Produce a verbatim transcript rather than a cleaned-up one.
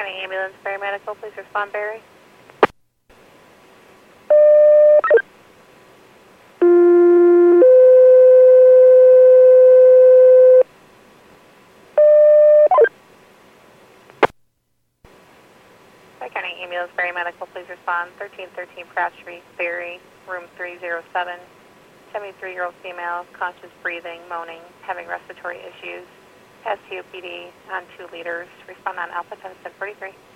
County Ambulance, paramedical, please respond, Barry. Tri County Ambulance, paramedical, please respond. thirteen thirteen Pratt Street, Barry, room three oh seven. seventy-three-year-old female, conscious breathing, moaning, having respiratory issues. Has C O P D on two liters. Respond on Alpha ten forty-three.